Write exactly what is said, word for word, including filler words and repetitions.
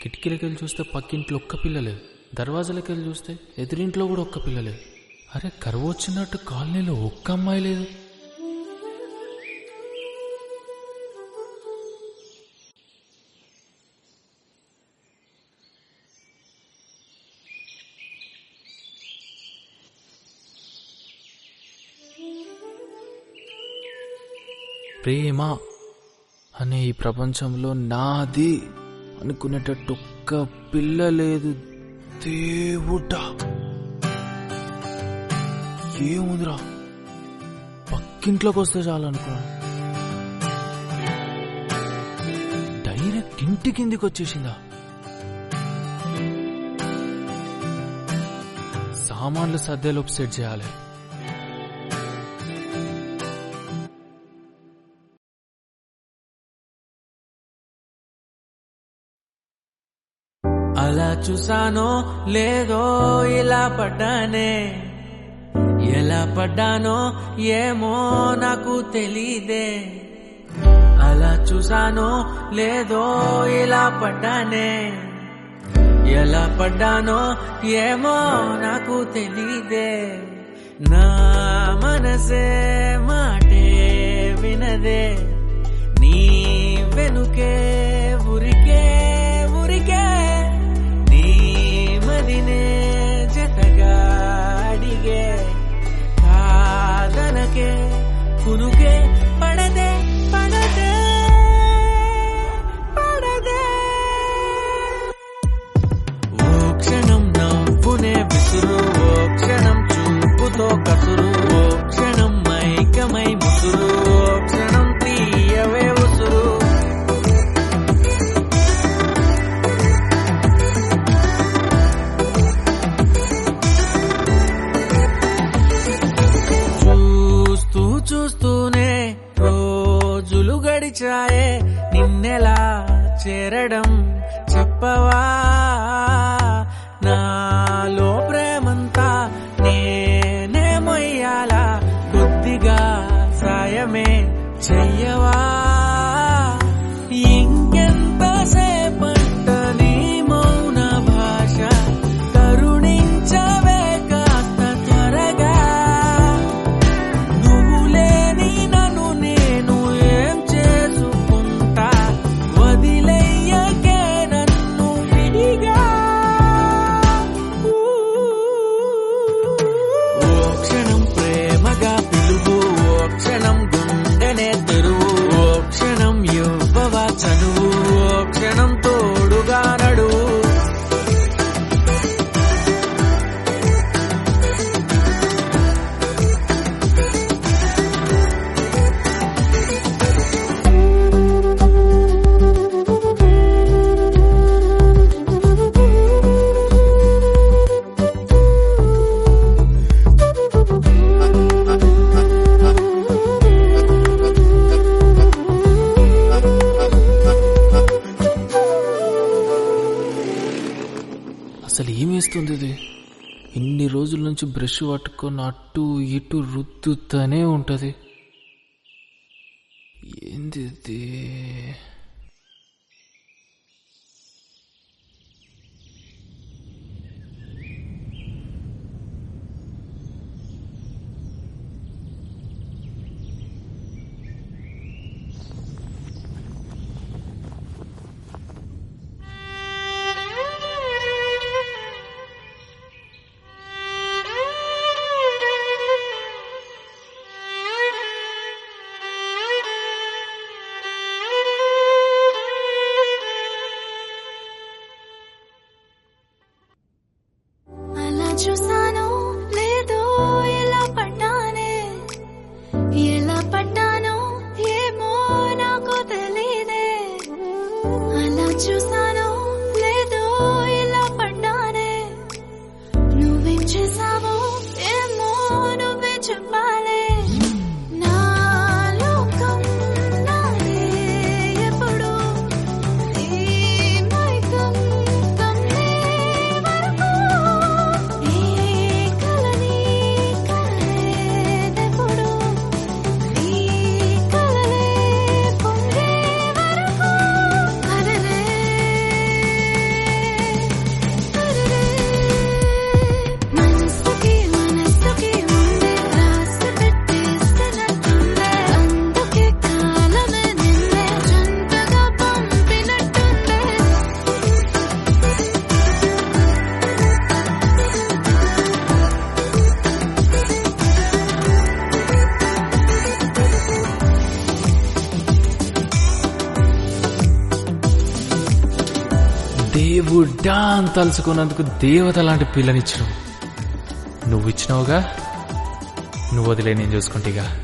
కిటికీలకి వెళ్ళి చూస్తే పక్కింట్లో ఒక్క పిల్ల లేదు, దర్వాజాలకి వెళ్ళి చూస్తే ఎదురింట్లో కూడా ఒక్క పిల్ల లేదు. అరే కరువు వచ్చినట్టు కాలనీలో ఒక్క అమ్మాయి లేదు. ప్రేమ అనే ఈ ప్రపంచంలో నాది అనుకునేటట్టు ఒక్క పిల్ల లేదు. దేవుడా ఏముందిరా, పక్కింట్లోకి వస్తే చాలు అనుకున్నా, డైరెక్ట్ ఇంటి కిందికి వచ్చేసిందా. సామాన్లు సర్దేలోపు సెట్ చేయాలి. అలా చూసానో లేదో ఇలా పడ్డానే, ఎలా పడ్డానో ఏమో నాకు తెలీదే. అలా చూసానో లేదో ఇలా పడ్డానే, ఎలా పడ్డానో ఏమో నాకు తెలీదే. నా మనసే మాటే వినదే, నీ వెనుకే ఉరికే ఉరికే, నీ మదినే జతగా అడిగే, కాదనకే కునుకే పడదే పడదే పడదే. ఓ క్షణం నవ్వునే విసురు, ఓ క్షణం చూపుతో కసురు, ఓ క్షణం మైకమై ముసురు, ఓ క్షణం తీయవే ఉసురు. చూస్తూ చూస్తూనే రోజులు గడిచాయే, నిన్నెలా చేరడం చెప్పవా. నాలో ప్రేమంతా నేనే మొయ్యాలా, కొద్దిగా సాయమే చెయ్యవా. ఇంకెంత సేపంట నీ మౌన భాష, కరుణించవే కాస్త త్వరగా. నువ్వు లేని నన్ను నేను ఏం చేసుకుంటా, వదిలేయకే నన్ను విడిగా. ఓ క్షణం ప్రేమగా పిలువు, ఓ క్షణం గుండెనే తెరువు, ఓ క్షణం యువవా చనువు, ఓ క్షణం తోడుగా నడువు. అసలు ఏమేస్తుంది ఇది? ఇన్ని రోజుల నుంచి బ్రష్ పట్టుకొని అటు ఇటు రుద్దుతూనే ఉంటది. ఏంది ఇది? చూసానో లేదో ఎలా పడ్డానే, ఎలా పడ్డానో ఏమో నాకు తెలీదే. అలా చూసానో లేదో ఎలా పడ్డానే, నువ్వేం చేసావో ఏమో నువ్వే చెప్పాలే. నా లోకం నాదే ఎప్పుడు, ఈ మైకం కమ్మే వరకు, కలలే పొంగే వరకు, కలలే నువ్వు డాన్ తలుచుకున్నందుకు దేవత లాంటి పిల్లనిచ్చినావు. నువ్వు ఇచ్చినావుగా, నువ్వు వదిలే నేను చూసుకుంటేగా.